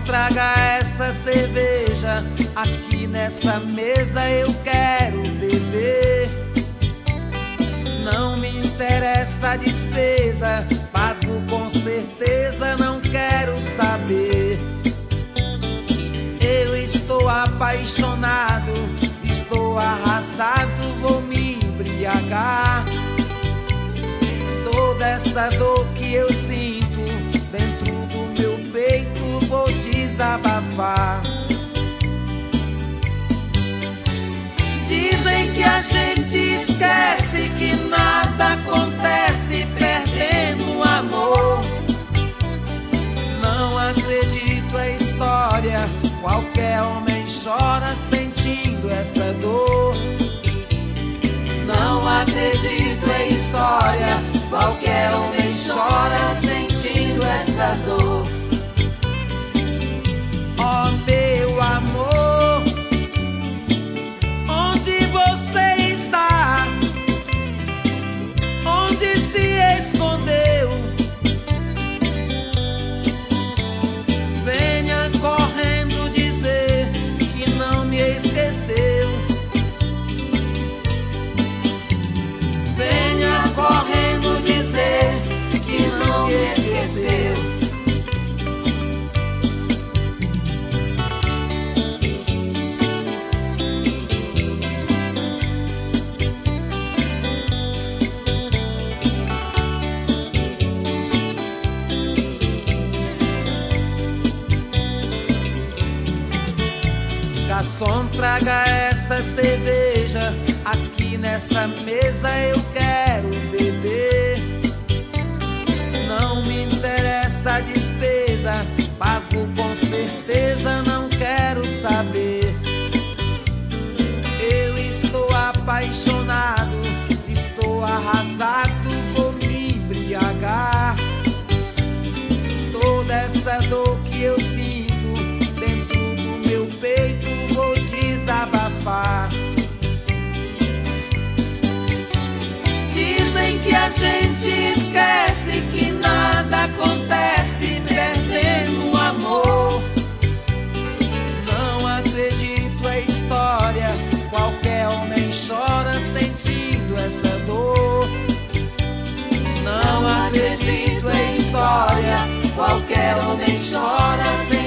traga essa cerveja. Aqui nessa mesa eu quero beber. Não me interessa a despesa, pago com certeza, não quero saber. Eu estou apaixonado, estou arrasado, vou me embriagar. Toda essa dor que eu sinto dentro do meu peito vou desabafar. Dizem que a gente esquece, que nada acontece perdendo o amor. Não acredito a história, qualquer homem chora sentindo essa dor. Não acredito a história, qualquer homem chora sentindo essa dor. Oh meu amor, onde você está? Onde se escondeu? Venha correndo dizer que não me esqueceu. Venha correndo dizer que não me esqueceu. Garçom, traga esta cerveja. Aqui nessa mesa eu quero beber. Não me interessa a despesa, pago com certeza, não quero saber. Eu estou apaixonado, estou arrasado, vou me embriagar. Toda essa dor que eu sinto dentro do meu peito vou desabafar. Dizem que a gente esquece, que nada acontece perdendo o amor. Não acredito a história, qualquer homem chora sentindo essa dor. Não acredito a história, qualquer homem chora sentindo